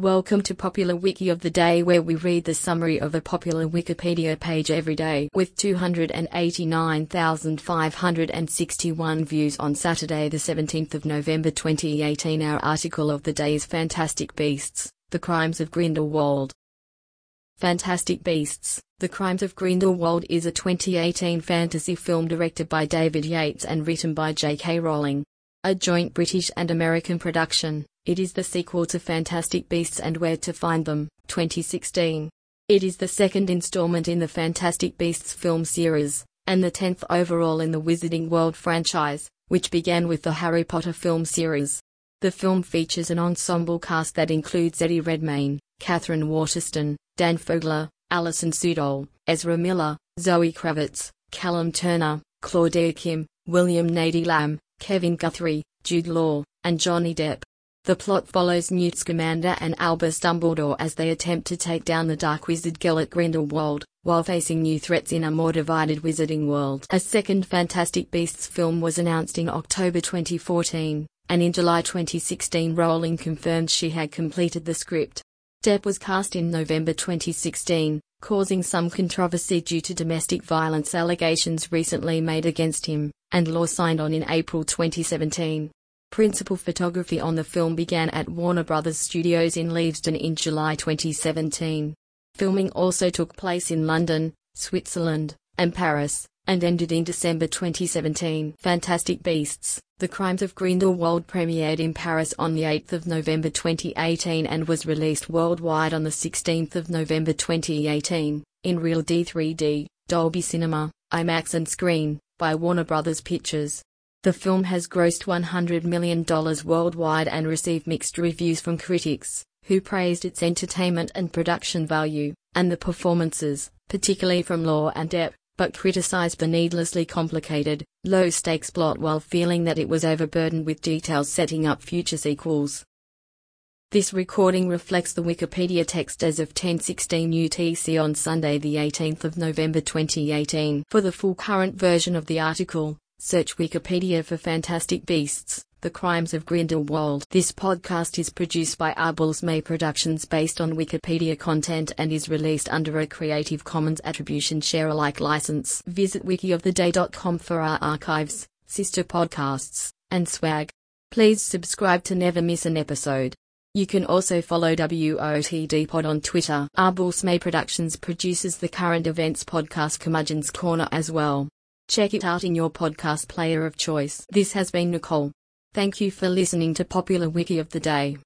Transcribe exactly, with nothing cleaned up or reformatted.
Welcome to Popular Wiki of the Day, where we read the summary of a popular Wikipedia page every day. With two hundred eighty-nine thousand five hundred sixty-one views on Saturday the seventeenth of November twenty eighteen, our article of the day is Fantastic Beasts: The Crimes of Grindelwald. Fantastic Beasts: The Crimes of Grindelwald is a twenty eighteen fantasy film directed by David Yates and written by J K Rowling. A joint British and American production, it is the sequel to Fantastic Beasts and Where to Find Them, twenty sixteen. It is the second installment in the Fantastic Beasts film series, and the tenth overall in the Wizarding World franchise, which began with the Harry Potter film series. The film features an ensemble cast that includes Eddie Redmayne, Catherine Waterston, Dan Fogler, Alison Sudol, Ezra Miller, Zoe Kravitz, Callum Turner, Claudia Kim, William Nady Lamb, Kevin Guthrie, Jude Law, and Johnny Depp. The plot follows Newt Scamander and Albus Dumbledore as they attempt to take down the Dark Wizard Gellert Grindelwald, while facing new threats in a more divided Wizarding world. A second Fantastic Beasts film was announced in October twenty fourteen, and in July twenty sixteen Rowling confirmed she had completed the script. Depp was cast in November twenty sixteen, causing some controversy due to domestic violence allegations recently made against him, and law signed on in April twenty seventeen. Principal photography on the film began at Warner Brothers Studios in Leavesden in July twenty seventeen. Filming also took place in London, Switzerland, and Paris, and ended in December twenty seventeen. Fantastic Beasts: The Crimes of Grindelwald premiered in Paris on the eighth of November twenty eighteen and was released worldwide on the sixteenth of November twenty eighteen, in Real D three D, Dolby Cinema, IMAX and Screen, by Warner Brothers Pictures. The film has grossed one hundred million dollars worldwide and received mixed reviews from critics, who praised its entertainment and production value, and the performances, particularly from Law and Depp, but criticized the needlessly complicated, low-stakes plot while feeling that it was overburdened with details setting up future sequels. This recording reflects the Wikipedia text as of ten sixteen U T C on Sunday the eighteenth of November twenty eighteen. For the full current version of the article, search Wikipedia for Fantastic Beasts: The Crimes of Grindelwald. This podcast is produced by Arbels May Productions based on Wikipedia content and is released under a Creative Commons Attribution Share Alike license. Visit wiki of the day dot com for our archives, sister podcasts, and swag. Please subscribe to never miss an episode. You can also follow W O T D Pod on Twitter. Arbels May Productions produces the current events podcast Curmudgeon's Corner as well. Check it out in your podcast player of choice. This has been Nicole. Thank you for listening to Popular Wiki of the Day.